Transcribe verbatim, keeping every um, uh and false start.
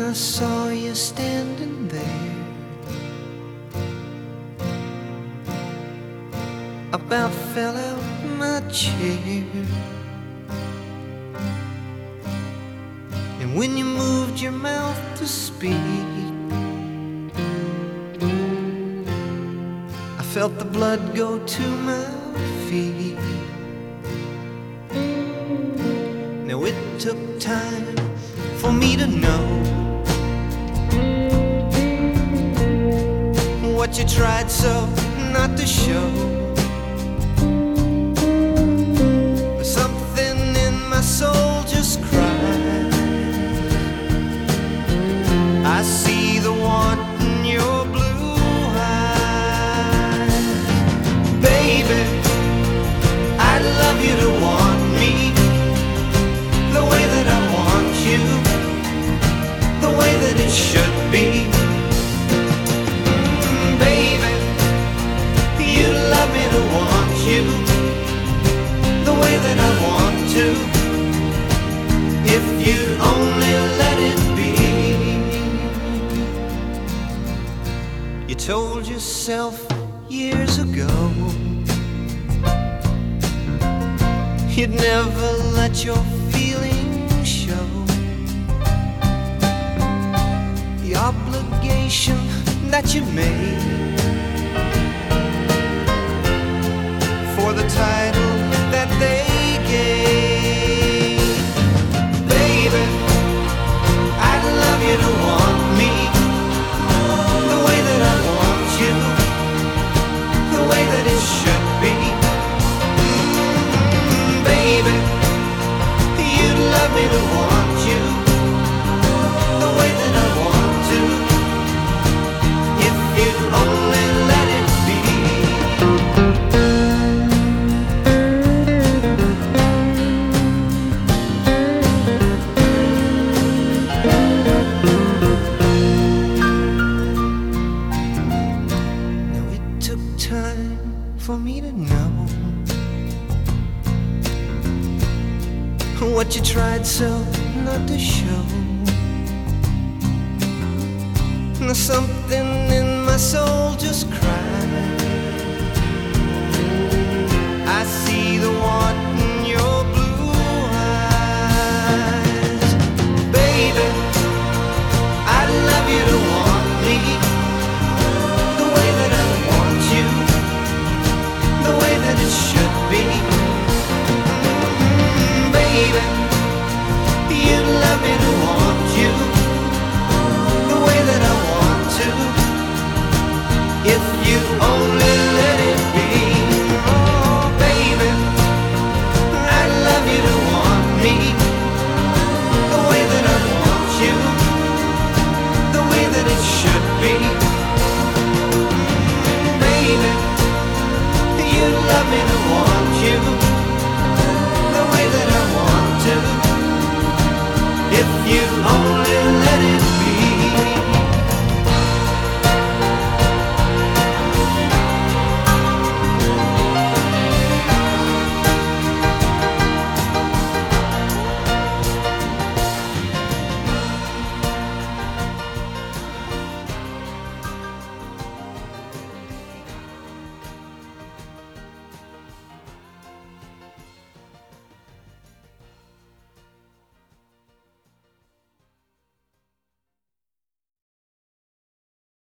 I saw you standing there, about fell out my chair. And when you moved your mouth to speak, I felt the blood go to my feet. Now it took time for me to know what you tried so not to show. Something in my soul just cried. I see the want in your blue eyes. Baby, I'd love you to want me the way that I want you, the way that it should be. Mm, baby, you'd love me to want you the way that I want to, if you'd only let it be. You told yourself years ago you'd never let your feelings show. The obligation that you made for the title that they gave. Baby, I'd love you to want me the way that I want you, the way that it should be. Mm, baby, you'd love me to want you the way that I want to, if you'd only let it be. For me to know what you tried so not to show. Now something in my soul just cried. I see the want in your blue eyes. Baby, I'd love you to want me the way that I want you, the way that it should be. Mm, baby, you'd love me to want you the way that I want to, if you only let it be. Oh, baby, I'd love you to want me the way that I want you, the way that it should be. Mm, baby, you'd love me to want you the way that I want to, if you